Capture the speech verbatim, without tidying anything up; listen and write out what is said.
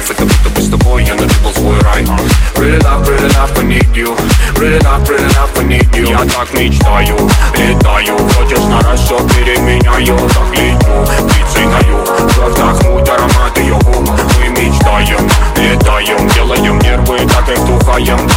кайф, это будто бы с тобой я нашел свой рай. Really love, really love, I need you. Really love, really love, I need you. Я так мечтаю, летаю, хочешь на раз все переменяю. Так лечу, птицей на юг, вдохнуть аромат ее губ. Мы мечтаем, летаем, делаем нервы, так и вдухаем.